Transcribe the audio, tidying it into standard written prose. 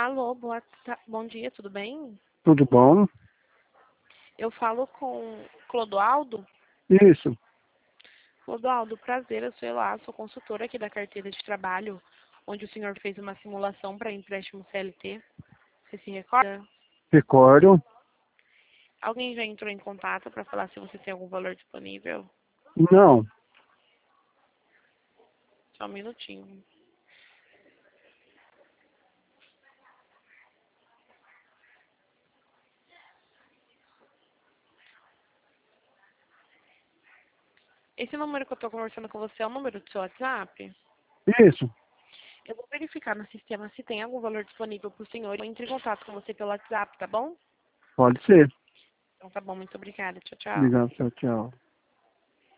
Alô, bom dia, tudo bem? Tudo bom? Eu falo com Clodoaldo. Isso. Clodoaldo, prazer, eu sou Elá, sou consultora aqui da carteira de trabalho, onde o senhor fez uma simulação para empréstimo CLT. Você se recorda? Recordo? Alguém já entrou em contato para falar se você tem algum valor disponível? Não. Só um minutinho. Esse número que eu estou conversando com você é o número do seu WhatsApp? Isso. Eu vou verificar no sistema se tem algum valor disponível para o senhor. Eu entro em contato com você pelo WhatsApp, tá bom? Pode ser. Então tá bom, muito obrigada. Tchau, tchau. Obrigado, tchau, tchau.